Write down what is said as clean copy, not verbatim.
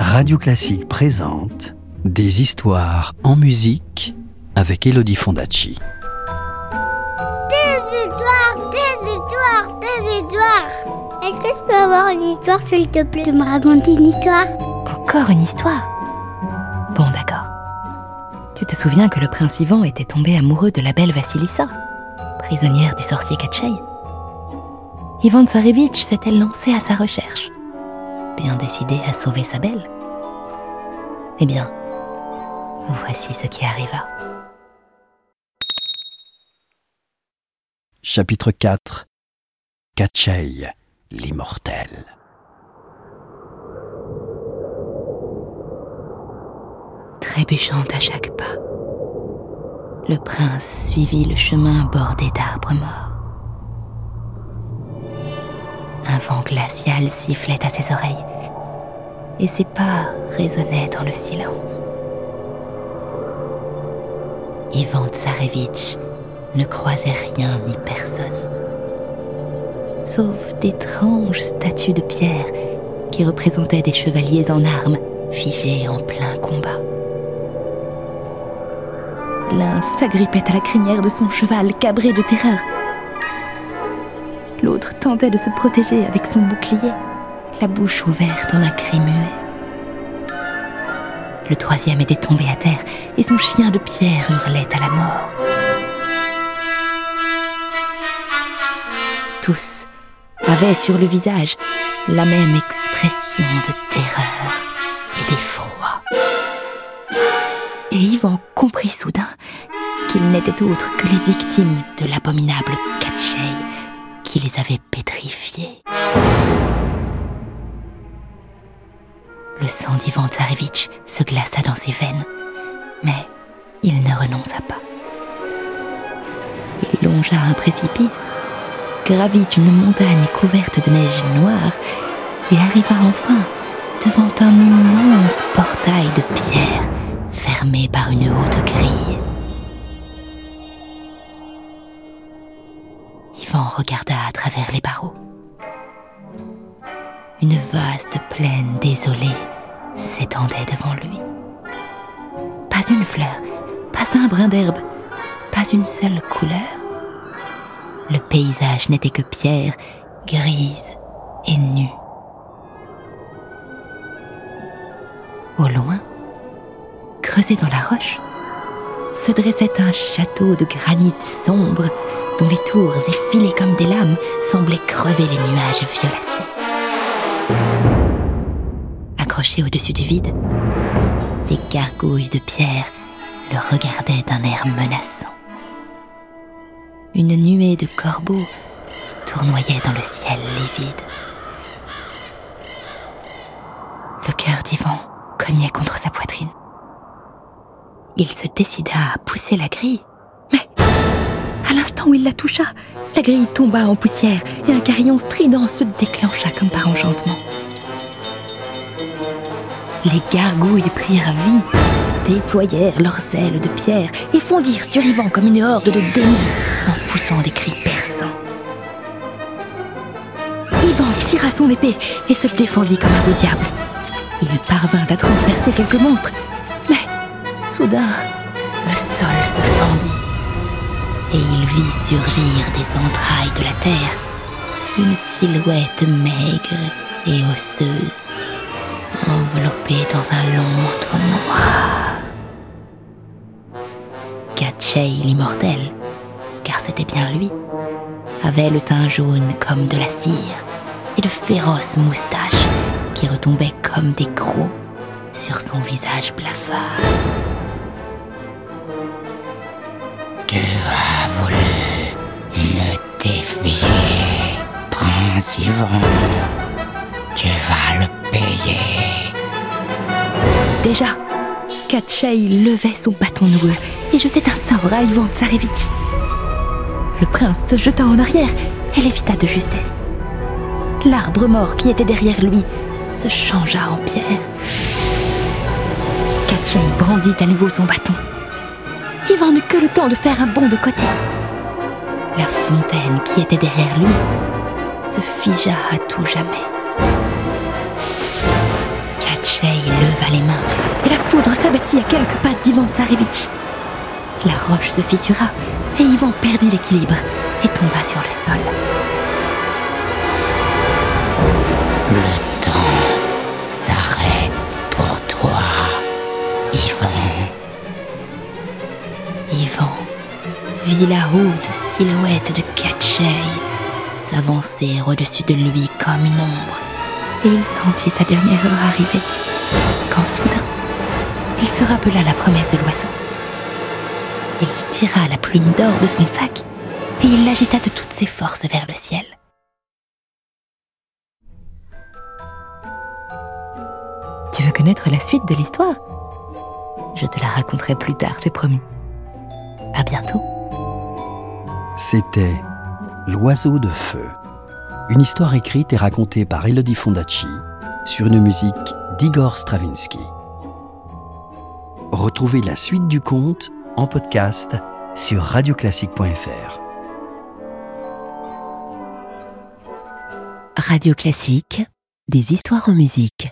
Radio Classique présente Des histoires en musique avec Elodie Fondacci. Des histoires. Est-ce que je peux avoir une histoire, s'il te plaît, de me raconter une histoire? Encore une histoire? Bon, d'accord. Tu te souviens que le prince Ivan était tombé amoureux de la belle Vassilissa, prisonnière du sorcier Katchei. Ivan Tsarevitch s'était lancé à sa recherche, bien décidé à sauver sa belle. Eh bien, voici ce qui arriva. Chapitre 4. Katchei, l'immortel. Trébuchant à chaque pas, le prince suivit le chemin bordé d'arbres morts. Un vent glacial sifflait à ses oreilles, et ses pas résonnaient dans le silence. Ivan Tsarevitch ne croisait rien ni personne, sauf d'étranges statues de pierre qui représentaient des chevaliers en armes figés en plein combat. L'un s'agrippait à la crinière de son cheval cabré de terreur. L'autre tentait de se protéger avec son bouclier, la bouche ouverte en un cri muet. Le troisième était tombé à terre et son chien de pierre hurlait à la mort. Tous avaient sur le visage la même expression de terreur et d'effroi. Et Ivan comprit soudain qu'ils n'étaient autres que les victimes de l'abominable Katchei qui les avait pétrifiés. Le sang d'Ivan Tsarevitch se glaça dans ses veines, mais il ne renonça pas. Il longea un précipice, gravit une montagne couverte de neige noire et arriva enfin devant un immense portail de pierre fermé par une haute grille. Ivan regarda à travers les barreaux. Une vaste plaine désolée s'étendait devant lui. Pas une fleur, pas un brin d'herbe, pas une seule couleur. Le paysage n'était que pierre, grise et nue. Au loin, creusé dans la roche, se dressait un château de granit sombre dont les tours effilées comme des lames semblaient crever les nuages violacés. Accroché au-dessus du vide, des gargouilles de pierre le regardaient d'un air menaçant. Une nuée de corbeaux tournoyait dans le ciel livide. Le cœur d'Ivan cognait contre sa poitrine. Il se décida à pousser la grille, mais à l'instant où il la toucha, la grille tomba en poussière et un carillon strident se déclencha comme par enchantement. Les gargouilles prirent vie, déployèrent leurs ailes de pierre et fondirent sur Ivan comme une horde de démons en poussant des cris perçants. Ivan tira son épée et se défendit comme un beau diable. Il parvint à transpercer quelques monstres, mais soudain, le sol se fendit et il vit surgir des entrailles de la terre une silhouette maigre et osseuse, enveloppée dans un long manteau noir. Katchei, l'immortel, car c'était bien lui, avait le teint jaune comme de la cire et de féroces moustaches qui retombaient comme des crocs sur son visage blafard. Tu as voulu me défier, Prince Ivan. Tu vas le payer. Déjà, Katchei levait son bâton noueux et jetait un sort à Ivan Tsarevitch. Le prince se jeta en arrière et l'évita de justesse. L'arbre mort qui était derrière lui se changea en pierre. Katchei brandit à nouveau son bâton. Ivan n'eut que le temps de faire un bond de côté. La fontaine qui était derrière lui se figea à tout jamais. Katchei leva les mains et la foudre s'abattit à quelques pas d'Ivan Tsarevitch. La roche se fissura et Ivan perdit l'équilibre et tomba sur le sol. Le temps s'arrête pour toi, Ivan. Ivan vit la haute silhouette de Katchei s'avancer au-dessus de lui comme une ombre, et il sentit sa dernière heure arriver, quand soudain, il se rappela la promesse de l'oiseau. Il tira la plume d'or de son sac et il l'agita de toutes ses forces vers le ciel. Tu veux connaître la suite de l'histoire ? Je te la raconterai plus tard, c'est promis. À bientôt. C'était L'oiseau de feu, une histoire écrite et racontée par Elodie Fondacci sur une musique d'Igor Stravinsky. Retrouvez la suite du conte en podcast sur radioclassique.fr. Radio Classique, des histoires en musique.